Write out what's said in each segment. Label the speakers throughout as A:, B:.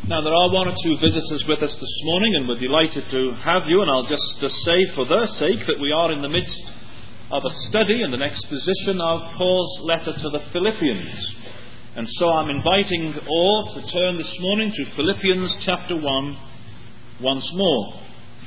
A: Now, there are one or two visitors with us this morning, and we're delighted to have you. And I'll just say, for their sake, that we are in the midst of a study and an exposition of Paul's letter to the Philippians. And so I'm inviting all to turn this morning to Philippians chapter 1 once more.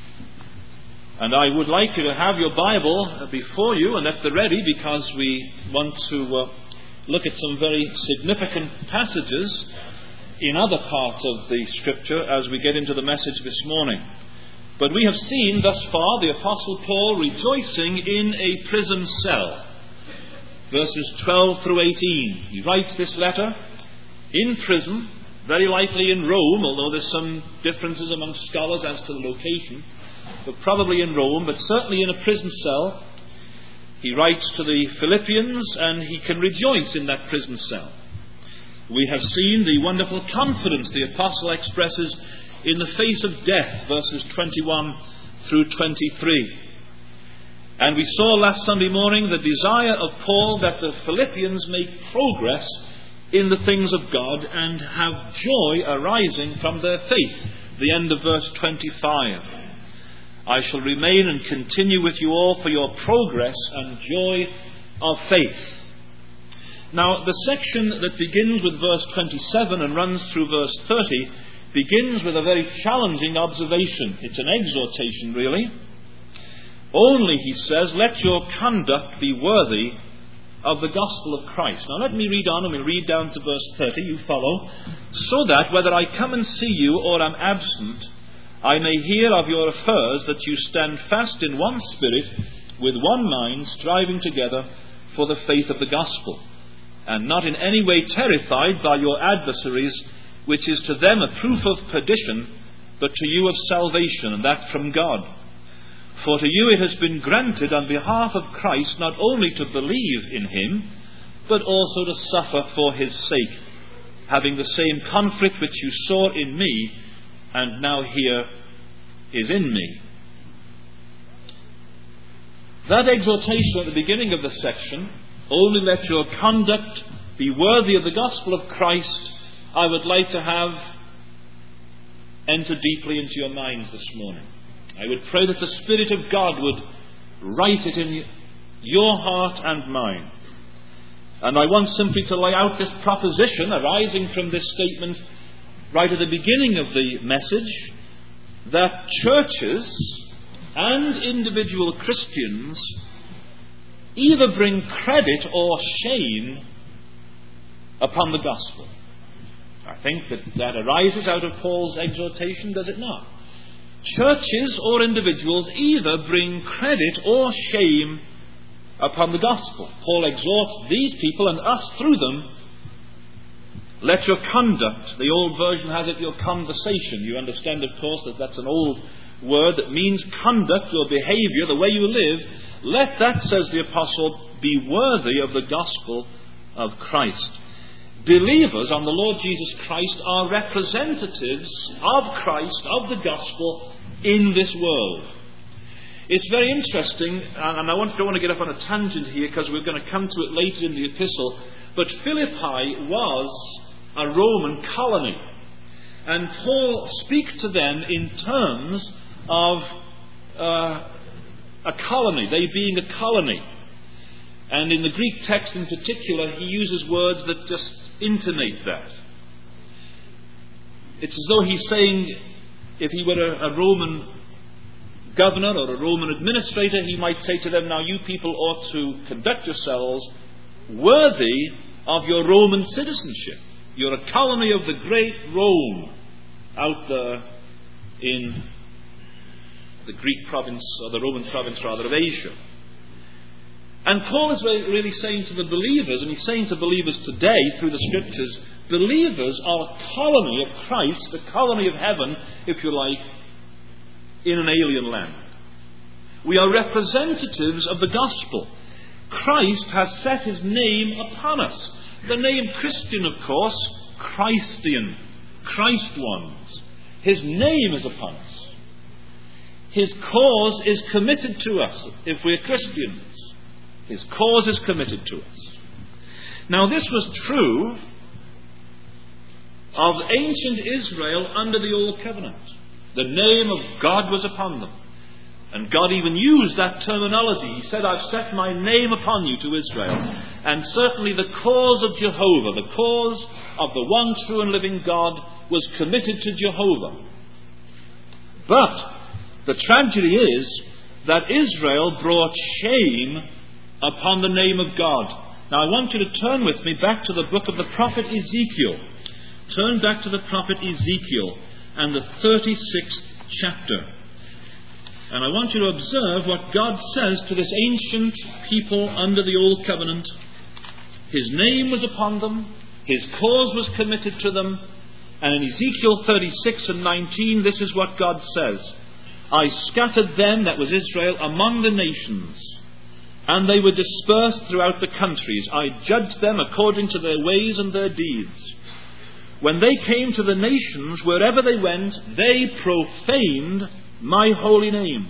A: And I would like you to have your Bible before you and at the ready, because we want to look at some very significant passages in other parts of the Scripture as we get into the message this morning. But we have seen thus far the Apostle Paul rejoicing in a prison cell. Verses 12 through 18. He writes this letter in prison, very likely in Rome, although there's some differences among scholars as to the location, but probably in Rome, but certainly in a prison cell. He writes to the Philippians, and he can rejoice in that prison cell. We have seen the wonderful confidence the apostle expresses in the face of death, verses 21 through 23. And we saw last Sunday morning the desire of Paul that the Philippians make progress in the things of God and have joy arising from their faith. The end of verse 25. I shall remain and continue with you all for your progress and joy of faith. Now, the section that begins with verse 27 and runs through verse 30 begins with a very challenging observation. It's an exhortation, really. Only, he says, let your conduct be worthy of the gospel of Christ. Now, let me read on, and we'll read down to verse 30. You follow. So that, whether I come and see you or am absent, I may hear of your affairs, that you stand fast in one spirit, with one mind, striving together for the faith of the gospel, and not in any way terrified by your adversaries, which is to them a proof of perdition, but to you of salvation, and that from God. For to you it has been granted on behalf of Christ not only to believe in him, but also to suffer for his sake, having the same conflict which you saw in me, and now here is in me. That exhortation at the beginning of the section, only let your conduct be worthy of the gospel of Christ, I would like to have enter deeply into your minds this morning. I would pray that the Spirit of God would write it in your heart and mine. And I want simply to lay out this proposition arising from this statement right at the beginning of the message, that churches and individual Christians either bring credit or shame upon the gospel. I think that arises out of Paul's exhortation, does it not? Churches or individuals either bring credit or shame upon the gospel. Paul exhorts these people and us through them. Let your conduct, the old version has it, your conversation. You understand, of course, that that's an old word that means conduct, your behavior, the way you live. Let that, says the apostle, be worthy of the gospel of Christ. Believers on the Lord Jesus Christ are representatives of Christ, of the gospel, in this world. It's very interesting, and I don't want to get up on a tangent here because we're going to come to it later in the epistle, but Philippi was a Roman colony. And Paul speaks to them in terms of a colony, they being a colony. And in the Greek text in particular, he uses words that just intimate that. It's as though he's saying, if he were a Roman governor or a Roman administrator, he might say to them, now you people ought to conduct yourselves worthy of your Roman citizenship. You're a colony of the great Rome out there in the Greek province, or the Roman province rather, of Asia. And Paul is really saying to the believers, and he's saying to believers today through the Scriptures, believers are a colony of Christ, a colony of heaven, if you like, in an alien land. We are representatives of the gospel. Christ has set his name upon us. The name Christian, of course, Christian, Christ ones. His name is upon us. His cause is committed to us if we're Christians. His cause is committed to us. Now, this was true of ancient Israel under the Old Covenant. The name of God was upon them. And God even used that terminology. He said, I've set my name upon you to Israel. And certainly the cause of Jehovah, the cause of the one true and living God, was committed to Jehovah. But the tragedy is that Israel brought shame upon the name of God. Now I want you to turn with me back to the book of the prophet Ezekiel. Turn back to the prophet Ezekiel and the 36th chapter. And I want you to observe what God says to this ancient people under the Old Covenant. His name was upon them. His cause was committed to them. And in Ezekiel 36 and 19, this is what God says. I scattered them, that was Israel, among the nations, and they were dispersed throughout the countries. I judged them according to their ways and their deeds. When they came to the nations, wherever they went, they profaned my holy name.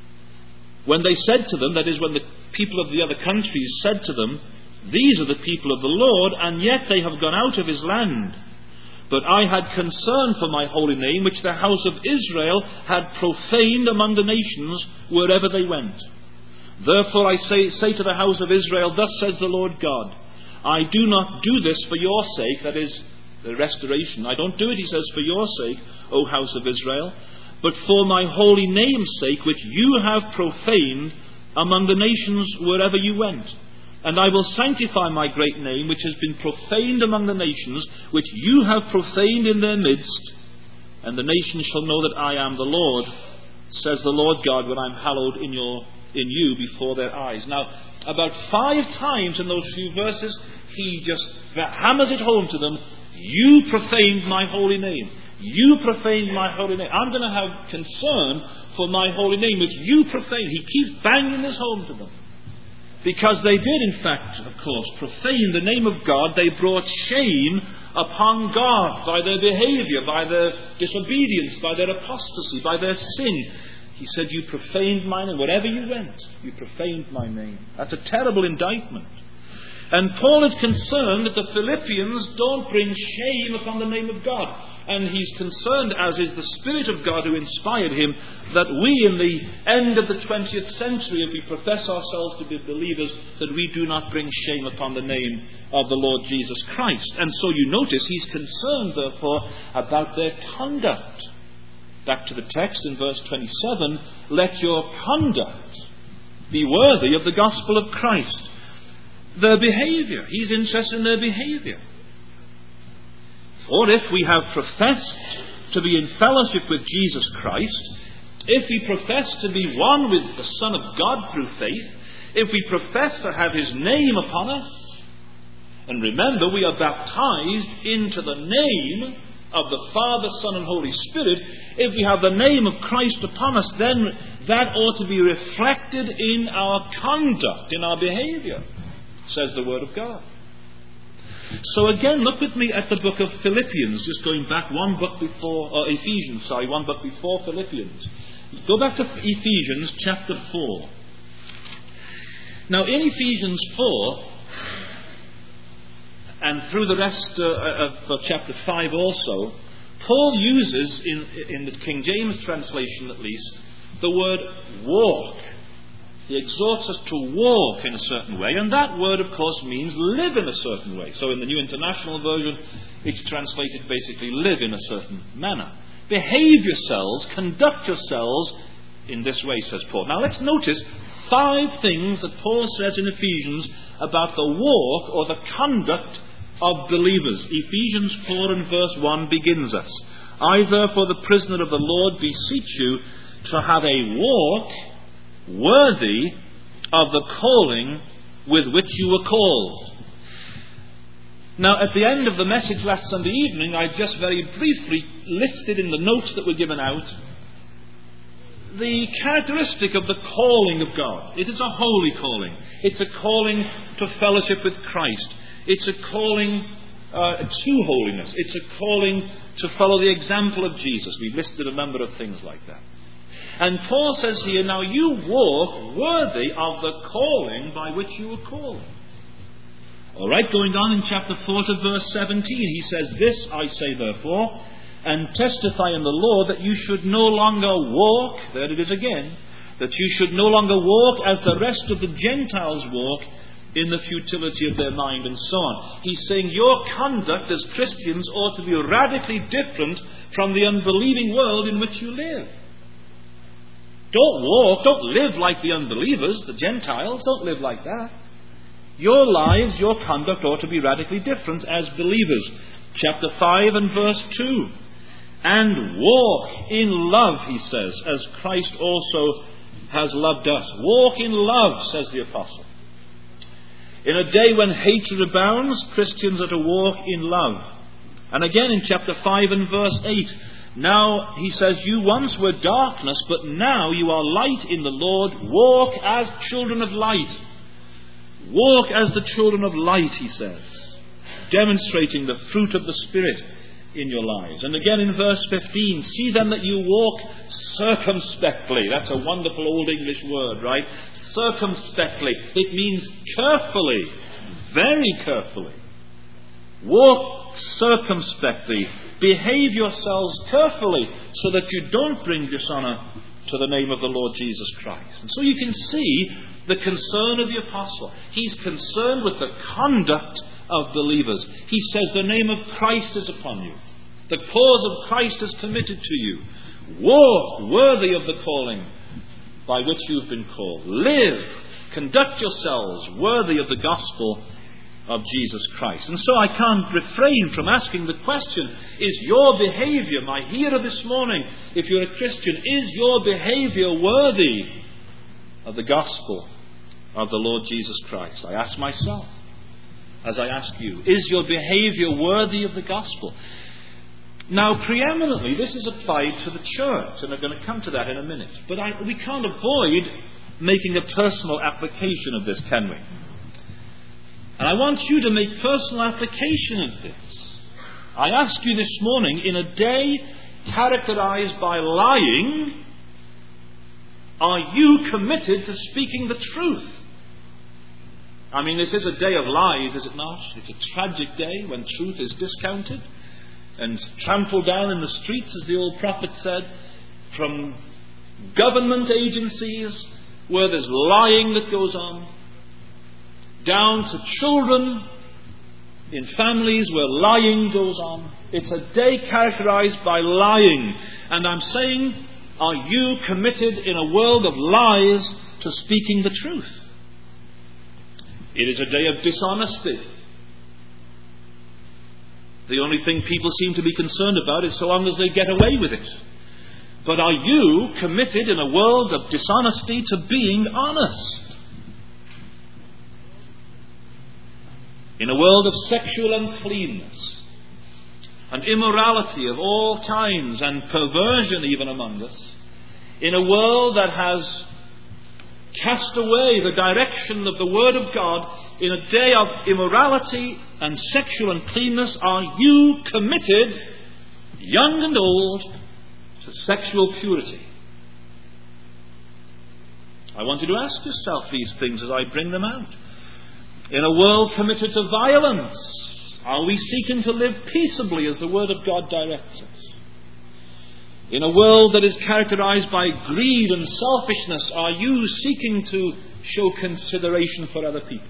A: When they said to them, that is, when the people of the other countries said to them, these are the people of the Lord, and yet they have gone out of his land. But I had concern for my holy name, which the house of Israel had profaned among the nations wherever they went. Therefore I say to the house of Israel, thus says the Lord God, I do not do this for your sake, that is, the restoration. I don't do it, he says, for your sake, O house of Israel, but for my holy name's sake, which you have profaned among the nations wherever you went. And I will sanctify my great name, which has been profaned among the nations, which you have profaned in their midst. And the nations shall know that I am the Lord, says the Lord God, when I'm hallowed in you before their eyes. Now, about 5 times in those few verses, he just hammers it home to them. You profaned my holy name. You profaned my holy name. I'm going to have concern for my holy name, which you profaned. He keeps banging this home to them. Because they did, in fact, of course, profane the name of God. They brought shame upon God by their behavior, by their disobedience, by their apostasy, by their sin. He said, you profaned my name. Wherever you went, you profaned my name. That's a terrible indictment. And Paul is concerned that the Philippians don't bring shame upon the name of God. And he's concerned, as is the Spirit of God who inspired him, that we in the end of the 20th century, if we profess ourselves to be believers, that we do not bring shame upon the name of the Lord Jesus Christ. And so you notice he's concerned, therefore, about their conduct. Back to the text in verse 27, let your conduct be worthy of the gospel of Christ. Their behavior. He's interested in their behavior. For if we have professed to be in fellowship with Jesus Christ, if we profess to be one with the Son of God through faith, if we profess to have his name upon us, and remember we are baptized into the name of the Father, Son and Holy Spirit, if we have the name of Christ upon us, then that ought to be reflected in our conduct, in our behavior, says the Word of God. So again, look with me at the book of Philippians, just going back one book before Philippians. Go back to Ephesians chapter 4. Now in Ephesians 4, and through the rest of chapter 5 also, Paul uses, in the King James translation at least, the word walk. He exhorts us to walk in a certain way, and that word, of course, means live in a certain way. So in the New International Version, it's translated basically live in a certain manner. Behave yourselves, conduct yourselves in this way, says Paul. Now let's notice 5 things that Paul says in Ephesians about the walk or the conduct of believers. Ephesians 4 and verse 1 begins us. I therefore, the prisoner of the Lord, beseech you to have a walk worthy of the calling with which you were called. Now, at the end of the message last Sunday evening, I just very briefly listed in the notes that were given out the characteristic of the calling of God. It is a holy calling. It's a calling to fellowship with Christ. It's a calling to holiness. It's a calling to follow the example of Jesus. We've listed a number of things like that. And Paul says here, now you walk worthy of the calling by which you were called. All right, going on in chapter 4 to verse 17, he says, "This I say therefore, and testify in the Lord, that you should no longer walk," there it is again, "that you should no longer walk as the rest of the Gentiles walk, in the futility of their mind," and so on. He's saying your conduct as Christians ought to be radically different from the unbelieving world in which you live. Don't live like the unbelievers, the Gentiles. Don't live like that. Your lives, your conduct ought to be radically different as believers. Chapter 5 and verse 2. "And walk in love," he says, "as Christ also has loved us." Walk in love, says the apostle. In a day when hatred abounds, Christians are to walk in love. And again in chapter 5 and verse 8, "Now," he says, "you once were darkness, but now you are light in the Lord. Walk as children of light." Walk as the children of light, he says, demonstrating the fruit of the Spirit in your lives. And again in verse 15, "See then that you walk circumspectly." That's a wonderful old English word, right? Circumspectly. It means carefully, very carefully. Walk circumspectly. Behave yourselves carefully so that you don't bring dishonor to the name of the Lord Jesus Christ. And so you can see the concern of the apostle. He's concerned with the conduct of believers. He says, "The name of Christ is upon you. The cause of Christ is committed to you. Walk worthy of the calling by which you've been called. Live, conduct yourselves worthy of the gospel of Jesus Christ." And so I can't refrain from asking the question, is your behavior, my hearer this morning, if you're a Christian, is your behavior worthy of the gospel of the Lord Jesus Christ? I ask myself, as I ask you, is your behavior worthy of the gospel? Now, preeminently, this is applied to the church, and I'm going to come to that in a minute. But we can't avoid making a personal application of this, can we? And I want you to make personal application of this. I ask you this morning, in a day characterized by lying, are you committed to speaking the truth? I mean, this is a day of lies, is it not? It's a tragic day when truth is discounted and trampled down in the streets, as the old prophet said, from government agencies where there's lying that goes on, down to children in families where lying goes on. It's a day characterized by lying. And I'm saying, are you committed in a world of lies to speaking the truth? It is a day of dishonesty. The only thing people seem to be concerned about is so long as they get away with it. But are you committed in a world of dishonesty to being honest? In a world of sexual uncleanness and immorality of all kinds and perversion even among us, in a world that has cast away the direction of the Word of God, in a day of immorality and sexual uncleanness, are you committed, young and old, to sexual purity? I want you to ask yourself these things as I bring them out. In a world committed to violence, are we seeking to live peaceably as the Word of God directs us? In a world that is characterized by greed and selfishness, are you seeking to show consideration for other people?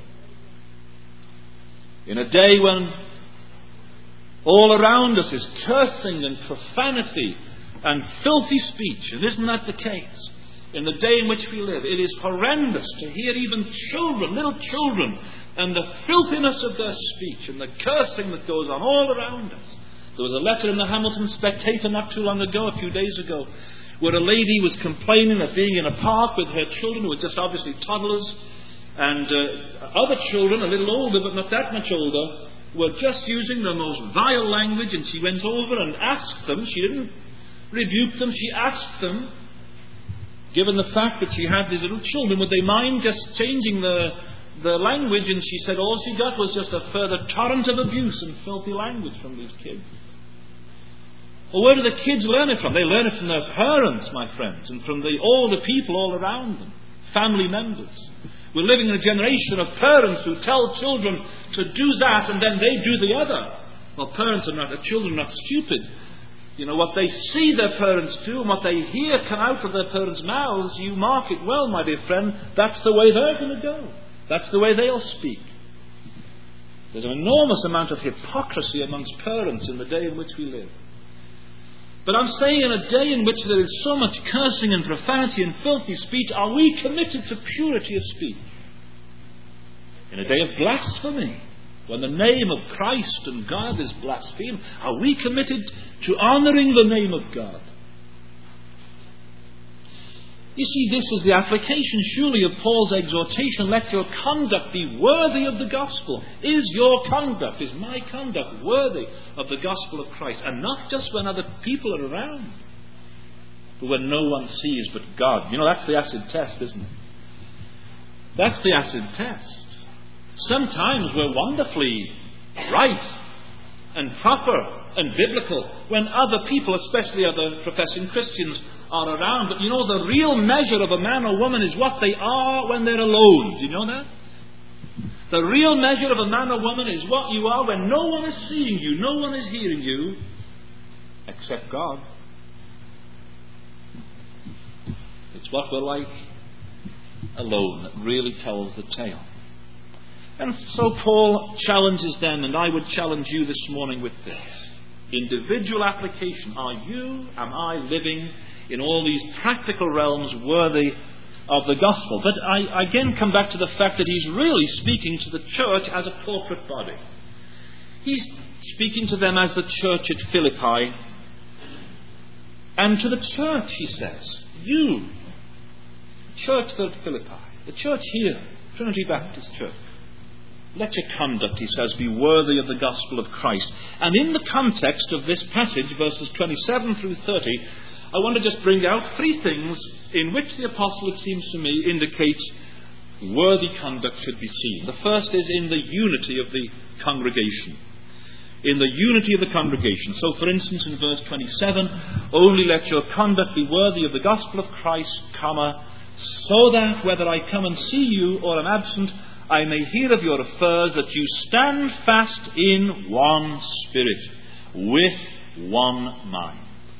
A: In a day when all around us is cursing and profanity and filthy speech, and isn't that the case? In the day in which we live, it is horrendous to hear even children, little children, and the filthiness of their speech and the cursing that goes on all around us. There was a letter in the Hamilton Spectator not too long ago, a few days ago, where a lady was complaining of being in a park with her children who were just obviously toddlers, and other children, a little older but not that much older, were just using the most vile language, and she went over and asked them, she didn't rebuke them, she asked them, given the fact that she had these little children, would they mind just changing the language? And she said all she got was just a further torrent of abuse and filthy language from these kids. Well, where do the kids learn it from? They learn it from their parents, my friends, and from the older people all around them. family members. We're living in a generation of parents who tell children to do that and then they do the other. Well, children are not stupid. What they see their parents do and what they hear come out of their parents' mouths, you mark it well, my dear friend, that's the way they're going to go. That's the way they'll speak. There's an enormous amount of hypocrisy amongst parents in the day in which we live. But I'm saying, in a day in which there is so much cursing and profanity and filthy speech, are we committed to purity of speech? In a day of blasphemy, when the name of Christ and God is blasphemed, are we committed to honouring the name of God? You see, this is the application, surely, of Paul's exhortation. Let your conduct be worthy of the gospel. Is your conduct, is my conduct worthy of the gospel of Christ? And not just when other people are around, but when no one sees but God. That's the acid test, isn't it? That's the acid test. Sometimes we're wonderfully right and proper and biblical when other people, especially other professing Christians, are around. But the real measure of a man or woman is what they are when they're alone. Do you know that? The real measure of a man or woman is what you are when no one is seeing you, no one is hearing you, except God. It's what we're like alone that really tells the tale. And so Paul challenges them, and I would challenge you this morning with this. Individual application. Am I living in all these practical realms worthy of the gospel? But I again come back to the fact that he's really speaking to the church as a corporate body. He's speaking to them as the church at Philippi. And to the church, he says, you, church at Philippi, the church here, Trinity Baptist Church, let your conduct, he says, be worthy of the gospel of Christ. And in the context of this passage, verses 27 through 30, I want to just bring out three things in which the apostle, it seems to me, indicates worthy conduct should be seen. The first is in the unity of the congregation. In the unity of the congregation. So, for instance, in verse 27, only let your conduct be worthy of the gospel of Christ, so that whether I come and see you or am absent, I may hear of your affairs, that you stand fast in one spirit, with one mind.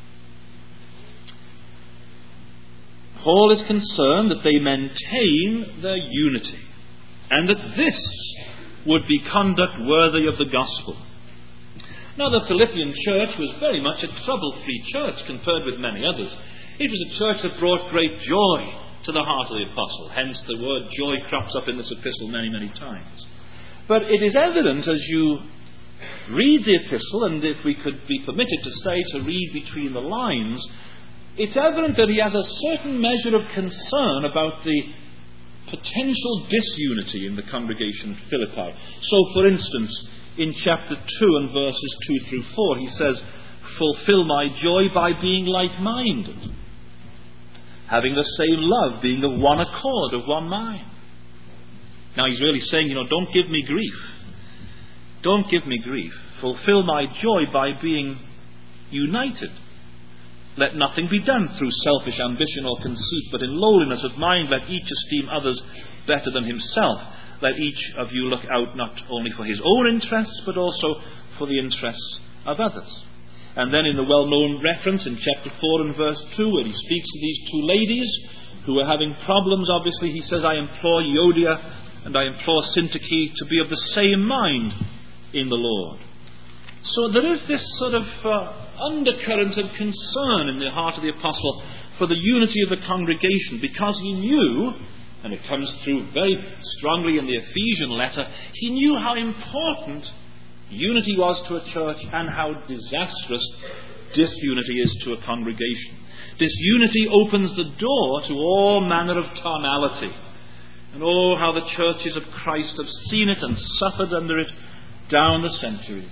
A: Paul is concerned that they maintain their unity, and that this would be conduct worthy of the gospel. Now, the Philippian church was very much a trouble-free church compared with many others. It was a church that brought great joy to the heart of the apostle. Hence the word joy crops up in this epistle many, many times. But it is evident as you read the epistle, and if we could be permitted to say to read between the lines, it's evident that he has a certain measure of concern about the potential disunity in the congregation at Philippi. So, for instance, in chapter 2 and verses 2 through 4, he says, fulfill my joy by being like-minded, having the same love, being of one accord, of one mind. Now he's really saying, don't give me grief. Don't give me grief. Fulfill my joy by being united. Let nothing be done through selfish ambition or conceit, but in lowliness of mind let each esteem others better than himself. Let each of you look out not only for his own interests, but also for the interests of others. And then in the well-known reference in chapter 4 and verse 2, where he speaks to these two ladies who are having problems, obviously, he says, I implore Euodia and I implore Syntyche to be of the same mind in the Lord. So there is this sort of undercurrent of concern in the heart of the apostle for the unity of the congregation, because he knew, and it comes through very strongly in the Ephesian letter, he knew how important unity was to a church and how disastrous disunity is to a congregation. Disunity opens the door to all manner of carnality. And oh, how the churches of Christ have seen it and suffered under it down the centuries.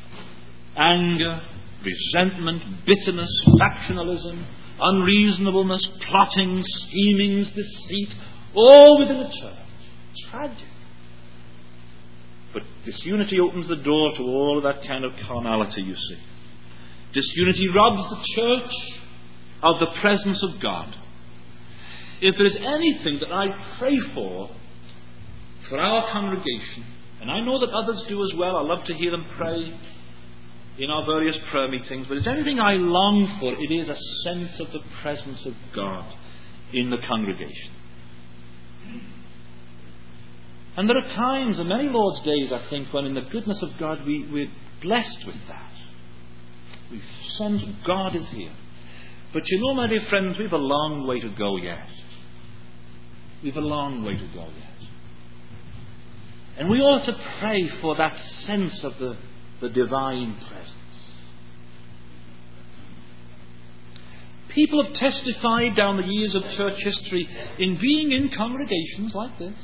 A: Anger, resentment, bitterness, factionalism, unreasonableness, plotting, schemings, deceit, all within the church. Tragic. But disunity opens the door to all of that kind of carnality, you see. Disunity robs the church of the presence of God. if there is anything that I pray for our congregation, and I know that others do as well, I love to hear them pray in our various prayer meetings, but if there's anything I long for, it is a sense of the presence of God in the congregation. And there are times, and many Lord's days, I think, when in the goodness of God we're blessed with that. We sense God is here. But you know, my dear friends, we've a long way to go yet. We've a long way to go yet. And we ought to pray for that sense of the divine presence. People have testified down the years of church history in being in congregations like this.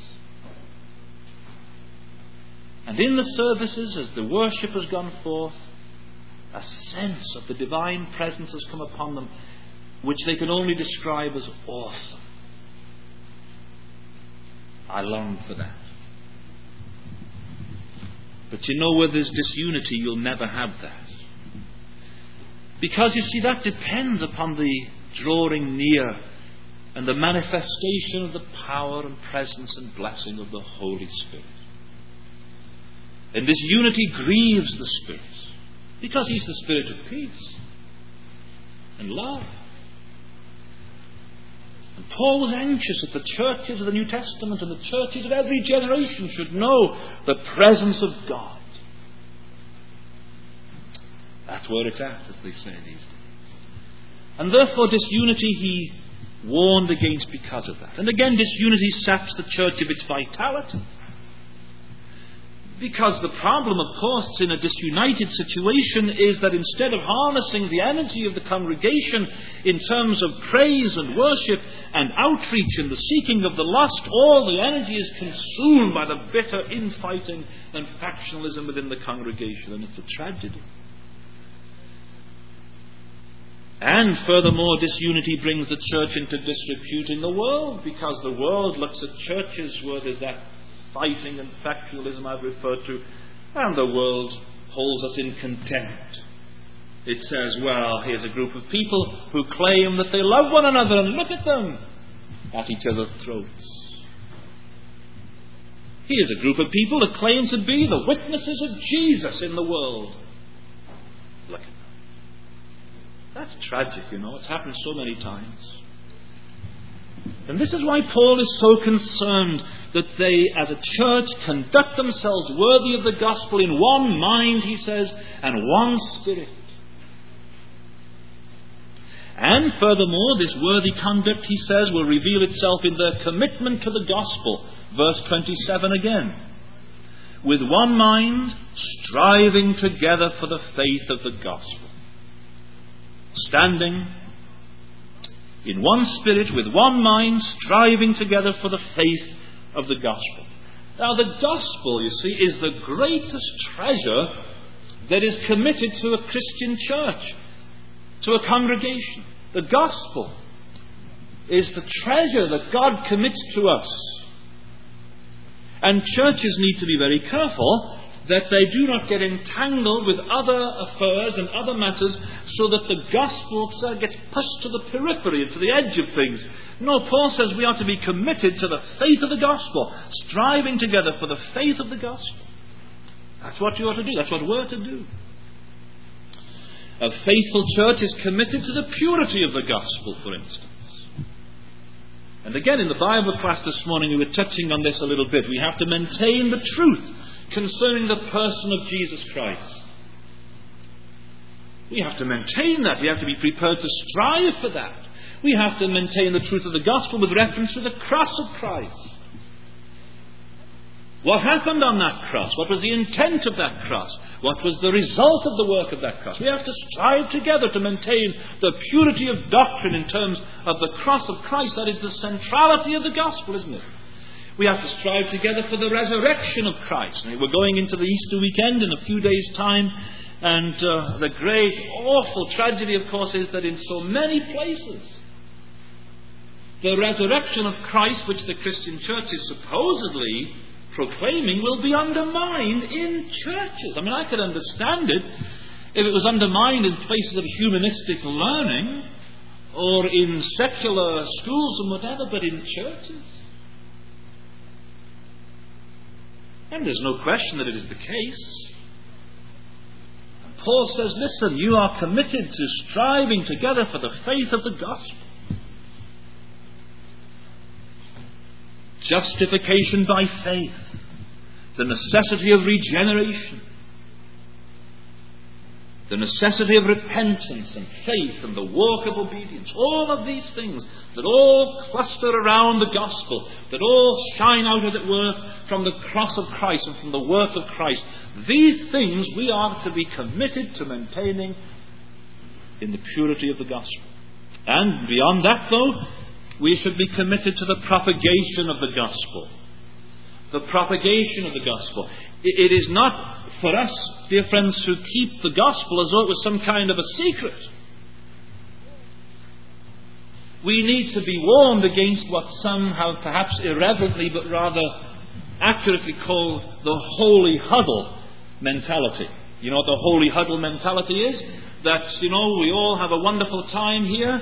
A: And in the services, as the worship has gone forth, a sense of the divine presence has come upon them, which they can only describe as awesome. I long for that. But you know, where there's disunity, you'll never have that. Because, you see, that depends upon the drawing near and the manifestation of the power and presence and blessing of the Holy Spirit. And this unity grieves the Spirit, because He's the Spirit of peace and love. And Paul was anxious that the churches of the New Testament and the churches of every generation should know the presence of God. That's where it's at, as they say these days. And therefore disunity he warned against because of that. And again, disunity saps the church of its vitality. Because the problem, of course, in a disunited situation is that instead of harnessing the energy of the congregation in terms of praise and worship and outreach and the seeking of the lost, all the energy is consumed by the bitter infighting and factionalism within the congregation, and it's a tragedy. And furthermore, disunity brings the church into disrepute in the world, because the world looks at churches where there's that fighting and factionalism I've referred to, and the world holds us in contempt. It says, well, here's a group of people who claim that they love one another, and look at them at each other's throats. Here's a group of people that claim to be the witnesses of Jesus in the world. Look at them. That's tragic, you know. It's happened so many times. And this is why Paul is so concerned that they, as a church, conduct themselves worthy of the gospel in one mind, he says, and one spirit. And furthermore, this worthy conduct, he says, will reveal itself in their commitment to the gospel. Verse 27 again. With one mind, striving together for the faith of the gospel. Standing in one spirit, with one mind, striving together for the faith of the gospel. Now, the gospel, you see, is the greatest treasure that is committed to a Christian church, to a congregation. The gospel is the treasure that God commits to us. And churches need to be very careful that they do not get entangled with other affairs and other matters, so that the gospel gets pushed to the periphery and to the edge of things. No, Paul says we are to be committed to the faith of the gospel, striving together for the faith of the gospel. That's what you ought to do. That's what we're to do. A faithful church is committed to the purity of the gospel, for instance. And again, in the Bible class this morning, we were touching on this a little bit. We have to maintain the truth concerning the person of Jesus Christ. We have to maintain that. We have to be prepared to strive for that. We have to maintain the truth of the gospel with reference to the cross of Christ. What happened on that cross? What was the intent of that cross? What was the result of the work of that cross? We have to strive together to maintain the purity of doctrine in terms of the cross of Christ. That is the centrality of the gospel, isn't it? We have to strive together for the resurrection of Christ. Now, we're going into the Easter weekend in a few days' time, and the great, awful tragedy, of course, is that in so many places, the resurrection of Christ, which the Christian church is supposedly proclaiming, will be undermined in churches. I mean, I could understand it if it was undermined in places of humanistic learning, or in secular schools and whatever, but in churches. And there's no question that it is the case. Paul says, listen, you are committed to striving together for the faith of the gospel. Justification by faith, the necessity of regeneration, the necessity of repentance and faith and the work of obedience, all of these things that all cluster around the gospel, that all shine out, as it were, from the cross of Christ and from the work of Christ. These things we are to be committed to maintaining in the purity of the gospel. And beyond that, though, we should be committed to the propagation of the gospel. The propagation of the gospel. It is not for us, dear friends, who keep the gospel as though it was some kind of a secret. We need to be warned against what some have perhaps irreverently but rather accurately called the holy huddle mentality. You know what the holy huddle mentality is? That, we all have a wonderful time here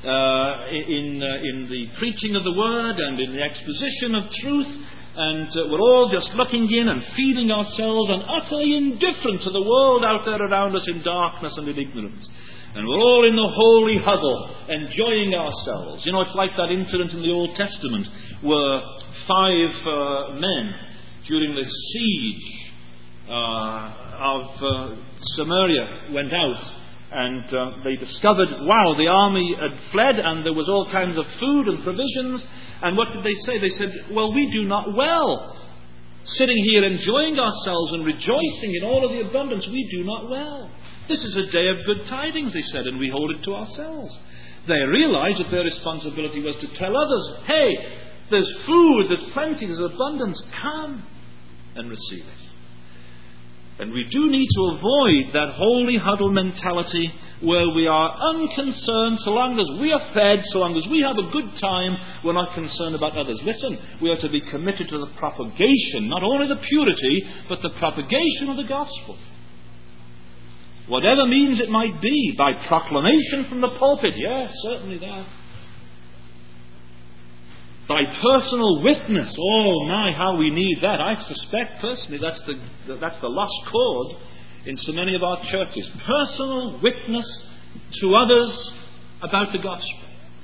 A: in the preaching of the word and in the exposition of truth. And we're all just looking in and feeding ourselves and utterly indifferent to the world out there around us in darkness and in ignorance. And we're all in the holy huddle, enjoying ourselves. It's like that incident in the Old Testament where 5 men during the siege of Samaria went out. And they discovered, the army had fled and there was all kinds of food and provisions. And what did they say? They said, we do not well. Sitting here enjoying ourselves and rejoicing in all of the abundance, we do not well. This is a day of good tidings, they said, and we hold it to ourselves. They realized that their responsibility was to tell others, hey, there's food, there's plenty, there's abundance, come and receive it. And we do need to avoid that holy huddle mentality where we are unconcerned so long as we are fed, so long as we have a good time, we're not concerned about others. Listen, we are to be committed to the propagation, not only the purity, but the propagation of the gospel. Whatever means it might be, by proclamation from the pulpit, yes, certainly that. By personal witness, oh my, how we need that. I suspect personally that's the lost chord in so many of our churches. Personal witness to others about the gospel.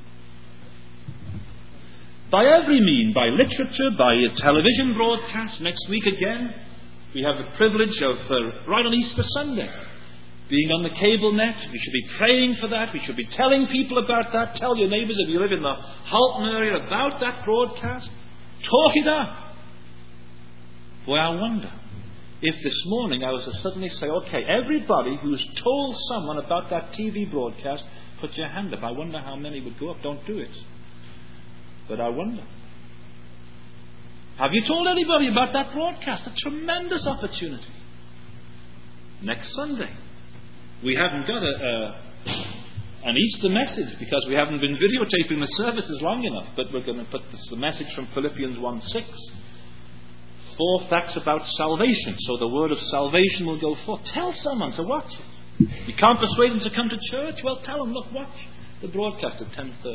A: By every mean, by literature, by a television broadcast. Next week again, we have the privilege of, right on Easter Sunday, being on the cable net. We should be praying for that. We should be telling people about that. Tell your neighbours if you live in the Halton area about that broadcast. Talk it up. Boy, I wonder if this morning I was to suddenly say, okay, everybody who's told someone about that TV broadcast, put your hand up. I wonder how many would go up. Don't do it. But I wonder. Have you told anybody about that broadcast? A tremendous opportunity. Next Sunday. We haven't got an Easter message because we haven't been videotaping the services long enough, but we're going to put the message from Philippians 1:6. 4 facts about salvation, so the word of salvation will go forth. Tell someone to watch it. You can't persuade them to come to church? Well, tell them, look, watch the broadcast at 10:30.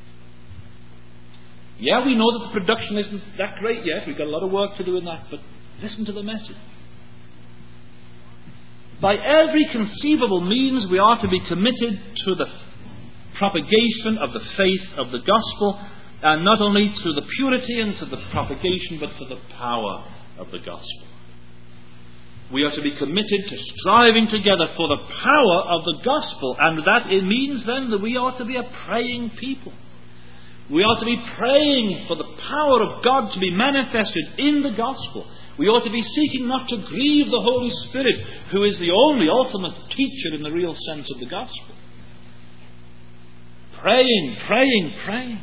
A: Yeah, we know that the production isn't that great yet. We've got a lot of work to do in that, but listen to the message. By every conceivable means, we are to be committed to the propagation of the faith of the gospel, and not only to the purity and to the propagation, but to the power of the gospel. We are to be committed to striving together for the power of the gospel, and that it means then that we are to be a praying people. We are to be praying for the power of God to be manifested in the gospel. We ought to be seeking not to grieve the Holy Spirit, who is the only ultimate teacher in the real sense of the gospel. Praying, praying, praying.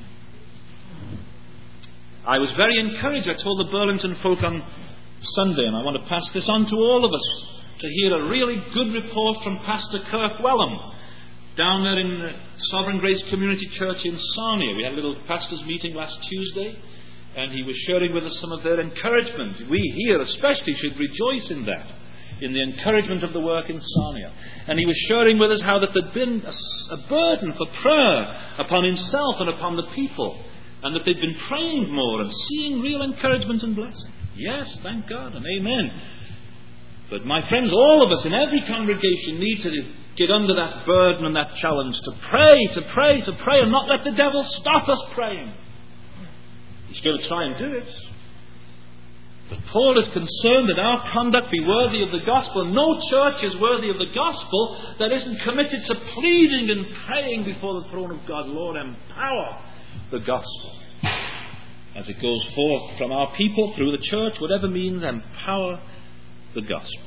A: I was very encouraged. I told the Burlington folk on Sunday, and I want to pass this on to all of us, to hear a really good report from Pastor Kirk Wellham down there in Sovereign Grace Community Church in Sarnia. We had a little pastors' meeting last Tuesday, and he was sharing with us some of their encouragement. We here especially should rejoice in that. in the encouragement of the work in Sarnia. And he was sharing with us how that there'd been a burden for prayer upon himself and upon the people, and that they'd been praying more and seeing real encouragement and blessing. Yes, thank God and amen. But my friends, all of us in every congregation need to get under that burden and that challenge to pray, and not let the devil stop us praying. He's going to try and do it. But Paul is concerned that our conduct be worthy of the gospel. No church is worthy of the gospel that isn't committed to pleading and praying before the throne of God. Lord, empower the gospel as it goes forth from our people through the church, whatever means, empower the gospel.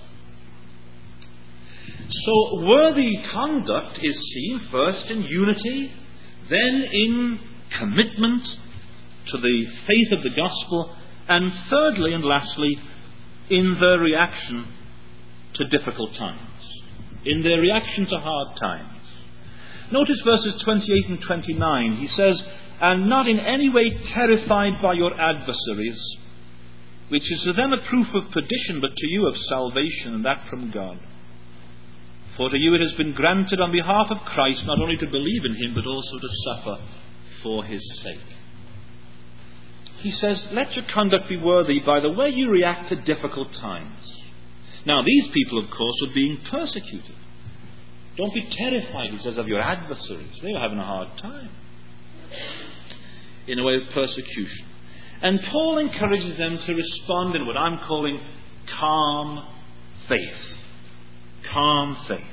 A: So worthy conduct is seen first in unity, then in commitment to the faith of the gospel, and thirdly and lastly, in their reaction to difficult times, in their reaction to hard times. Notice verses 28 and 29. He says, "And not in any way terrified by your adversaries, which is to them a proof of perdition, but to you of salvation, and that from God. For to you it has been granted on behalf of Christ not only to believe in him, but also to suffer for his sake." He says, let your conduct be worthy by the way you react to difficult times. Now, these people, of course, were being persecuted. Don't be terrified, he says, of your adversaries. They were having a hard time in a way of persecution. And Paul encourages them to respond in what I'm calling calm faith. Calm faith.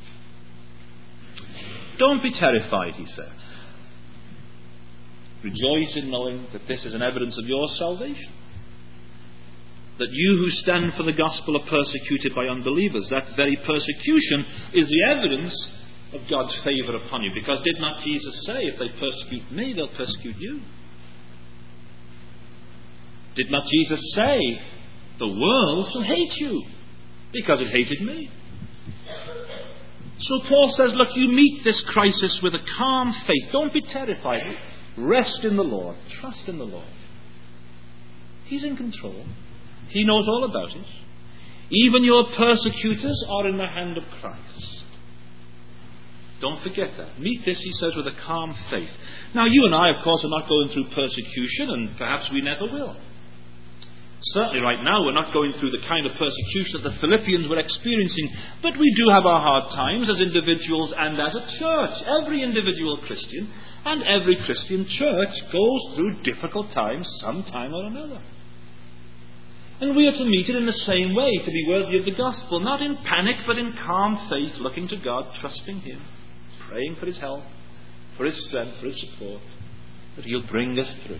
A: Don't be terrified, he says. Rejoice in knowing that this is an evidence of your salvation. That you who stand for the gospel are persecuted by unbelievers. That very persecution is the evidence of God's favour upon you. Because did not Jesus say, if they persecute me, they'll persecute you? Did not Jesus say, the world shall hate you because it hated me? So Paul says, look, you meet this crisis with a calm faith. Don't be terrified. Rest in the Lord. Trust in the Lord. He's in control. He knows all about it. Even your persecutors are in the hand of Christ. Don't forget that. Meet this, he says, with a calm faith. Now, you and I, of course, are not going through persecution, and perhaps we never will. Certainly right now we're not going through the kind of persecution that the Philippians were experiencing, but we do have our hard times as individuals and as a church. Every individual Christian and every Christian church goes through difficult times sometime or another. And we are to meet it in the same way, to be worthy of the gospel, not in panic but in calm faith, looking to God, trusting him, praying for his help, for his strength, for his support, that he'll bring us through.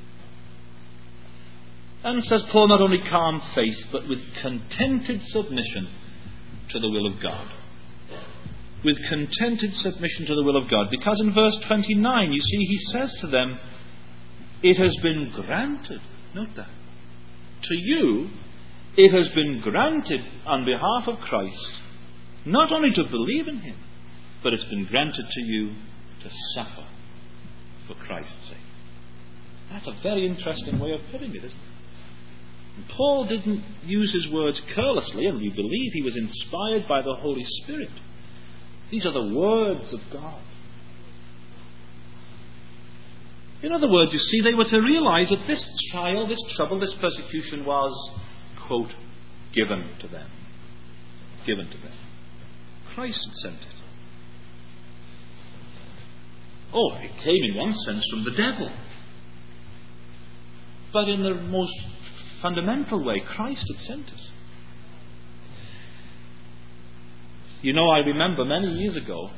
A: And says Paul, not only calm faith, but with contented submission to the will of God. With contented submission to the will of God. Because in verse 29, you see, he says to them, it has been granted. Note that. To you, it has been granted on behalf of Christ, not only to believe in him, but it's been granted to you to suffer for Christ's sake. That's a very interesting way of putting it, isn't it? Paul didn't use his words carelessly, and we believe he was inspired by the Holy Spirit. These are the words of God. In other words, you see, they were to realize that this trial, this trouble, this persecution was, quote, given to them. Given to them. Christ had sent it. Oh, it came in one sense from the devil. But in the most fundamental way, Christ had sent it. You know, I remember many years ago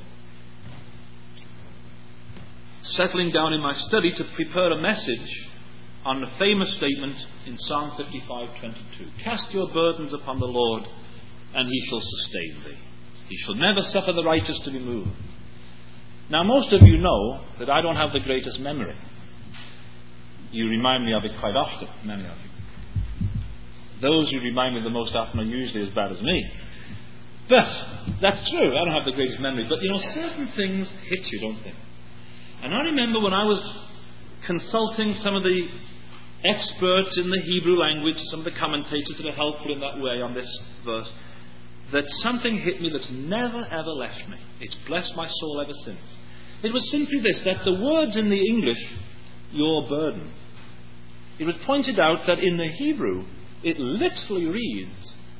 A: settling down in my study to prepare a message on the famous statement in Psalm 55:22. Cast your burdens upon the Lord, and he shall sustain thee. He shall never suffer the righteous to be moved. Now, most of you know that I don't have the greatest memory. You remind me of it quite often, many of you. Those who remind me the most often are usually as bad as me. But that's true. I don't have the greatest memory. But, you know, certain things hit you, don't they? And I remember when I was consulting some of the experts in the Hebrew language, some of the commentators that are helpful in that way on this verse, that something hit me that's never ever left me. It's blessed my soul ever since. It was simply this, that the words in the English, your burden, it was pointed out that in the Hebrew, it literally reads,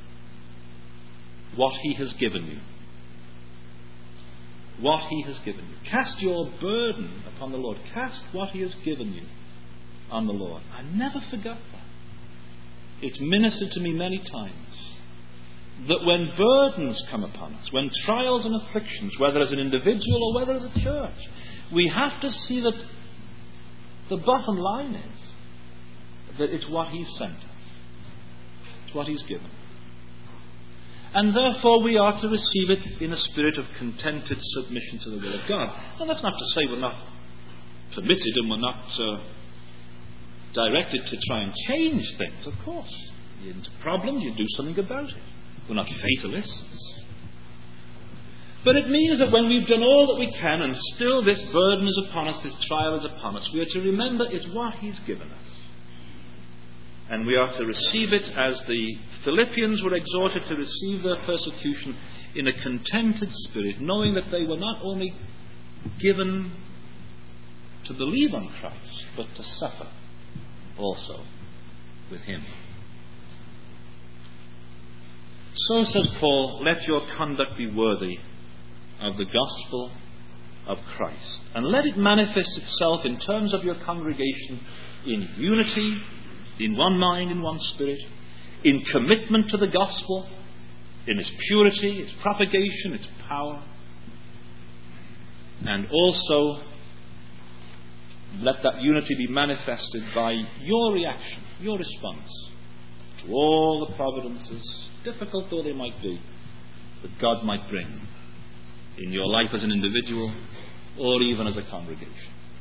A: what he has given you. What he has given you. Cast your burden upon the Lord. Cast what he has given you on the Lord. I never forgot that. It's ministered to me many times that when burdens come upon us, when trials and afflictions, whether as an individual or whether as a church, we have to see that the bottom line is that it's what he's sent us. It's what he's given. And therefore we are to receive it in a spirit of contented submission to the will of God. And that's not to say we're not permitted and we're not directed to try and change things, of course. You're into problems, you do something about it. We're not fatalists. But it means that when we've done all that we can and still this burden is upon us, this trial is upon us, we are to remember it's what he's given us. And we are to receive it as the Philippians were exhorted to receive their persecution in a contented spirit, knowing that they were not only given to believe on Christ, but to suffer also with him. So says Paul, let your conduct be worthy of the gospel of Christ, and let it manifest itself in terms of your congregation in unity, in one mind, in one spirit, in commitment to the gospel, in its purity, its propagation, its power, and also let that unity be manifested by your reaction, your response to all the providences, difficult though they might be, that God might bring in your life as an individual or even as a congregation.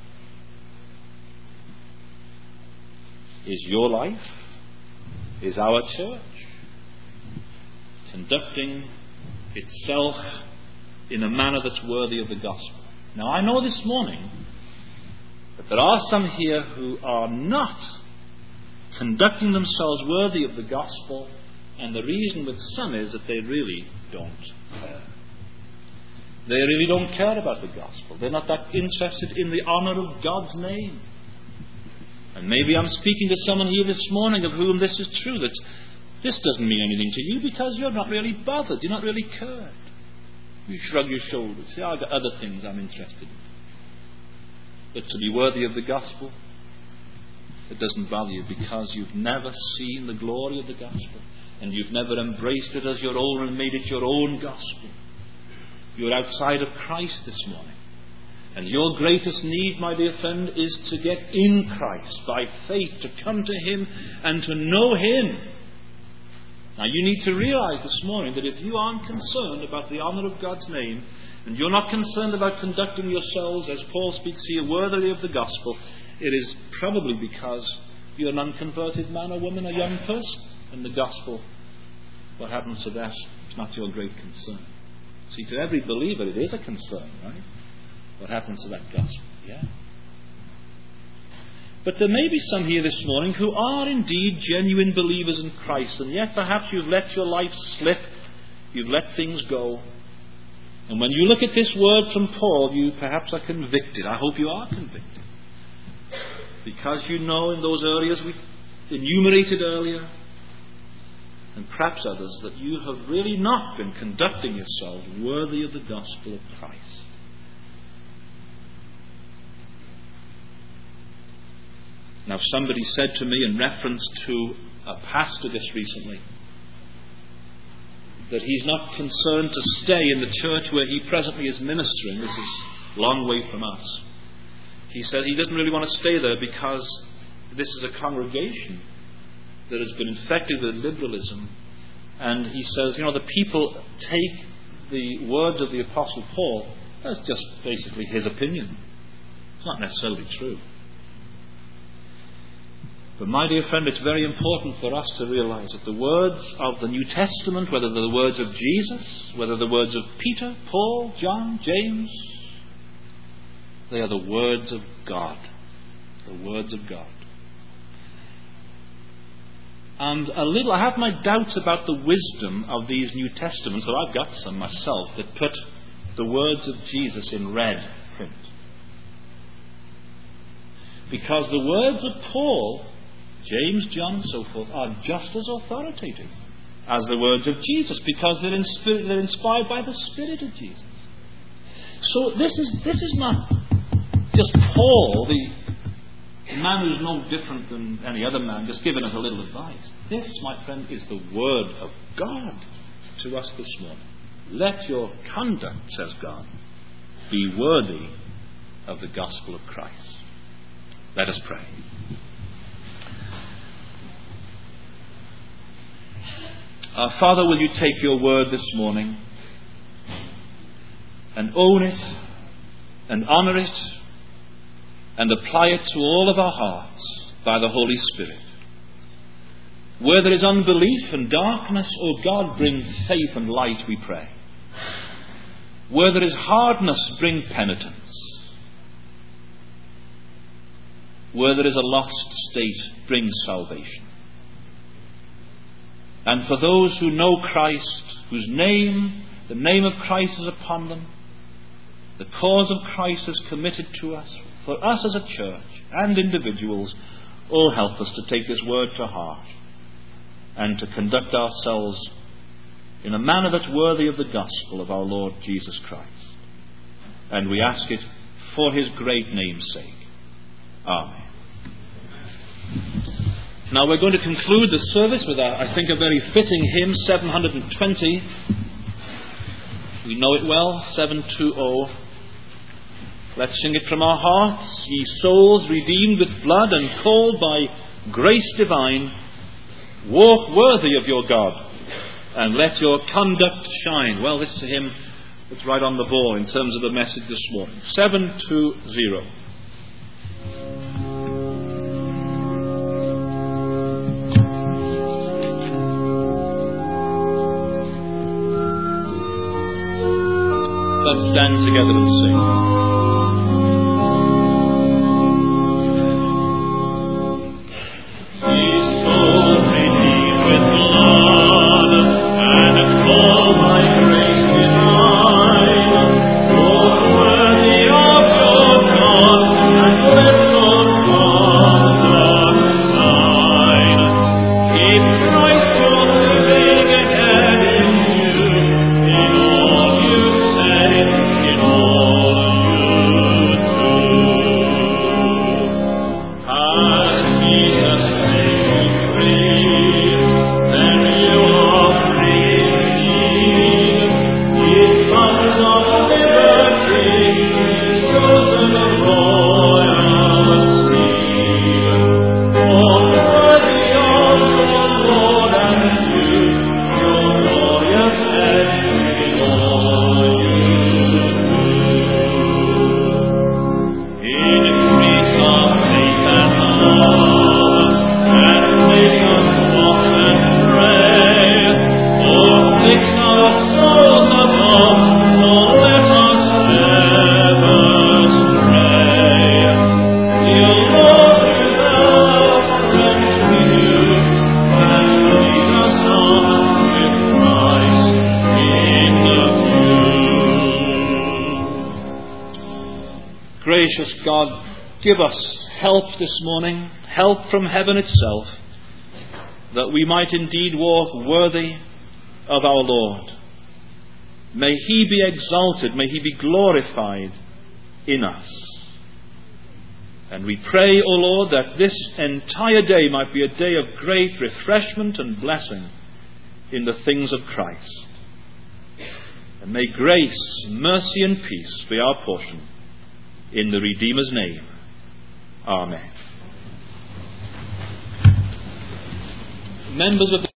A: Is your life, is our church conducting itself in a manner that's worthy of the gospel? Now, I know this morning that there are some here who are not conducting themselves worthy of the gospel, and the reason with some is that they really don't care. They really don't care about the gospel. They're not that interested in the honour of God's name. And maybe I'm speaking to someone here this morning of whom this is true, that this doesn't mean anything to you because you're not really bothered, you're not really cared. You shrug your shoulders, say, I've got other things I'm interested in. But to be worthy of the gospel, it doesn't bother you because you've never seen the glory of the gospel and you've never embraced it as your own and made it your own gospel. You're outside of Christ this morning. And your greatest need, my dear friend, is to get in Christ by faith, to come to him and to know him. Now you need to realize this morning that if you aren't concerned about the honour of God's name, and you're not concerned about conducting yourselves, as Paul speaks here, worthily of the gospel, it is probably because you're an unconverted man or woman, a young person, and the gospel, what happens to that is not your great concern. See, to every believer it is a concern, right? What happens to that gospel? Yeah. But there may be some here this morning who are indeed genuine believers in Christ, and yet perhaps you've let your life slip, you've let things go. And when you look at this word from Paul, you perhaps are convicted. I hope you are convicted. Because you know in those areas we enumerated earlier, and perhaps others, that you have really not been conducting yourselves worthy of the gospel of Christ. Now, somebody said to me in reference to a pastor just recently that he's not concerned to stay in the church where he presently is ministering. This is a long way from us. He says he doesn't really want to stay there because this is a congregation that has been infected with liberalism. And he says, the people take the words of the Apostle Paul as just basically his opinion. It's not necessarily true. But my dear friend, it's very important for us to realize that the words of the New Testament, whether they're the words of Jesus, whether the words of Peter, Paul, John, James, they are the words of God. The words of God. And I have my doubts about the wisdom of these New Testaments, though I've got some myself, that put the words of Jesus in red print. Because the words of Paul, James, John, and so forth, are just as authoritative as the words of Jesus, because they're inspired by the Spirit of Jesus. So this is not just Paul, the man who's no different than any other man, just giving us a little advice. This, my friend, is the Word of God to us this morning. Let your conduct, says God, be worthy of the gospel of Christ. Let us pray. Father, will you take your word this morning and own it and honour it and apply it to all of our hearts by the Holy Spirit. Where there is unbelief and darkness, O God, bring faith and light, we pray. Where there is hardness, bring penitence. Where there is a lost state, bring salvation. And for those who know Christ, whose name, the name of Christ is upon them, the cause of Christ is committed to us, for us as a church and individuals, oh, help us to take this word to heart and to conduct ourselves in a manner that's worthy of the gospel of our Lord Jesus Christ. And we ask it for his great name's sake. Amen. Now we're going to conclude the service with, I think, a very fitting hymn, 720. We know it well, 720. Let's sing it from our hearts. Ye souls redeemed with blood and called by grace divine, walk worthy of your God, and let your conduct shine. Well, this is a hymn that's right on the ball in terms of the message this morning. 720. Let's stand together and sing. Gracious God, give us help this morning, help from heaven itself, that we might indeed walk worthy of our Lord. May he be exalted, may he be glorified in us. And we pray, O Lord, that this entire day might be a day of great refreshment and blessing in the things of Christ. And may grace, mercy and peace be our portion. In the Redeemer's name. Amen. Members of the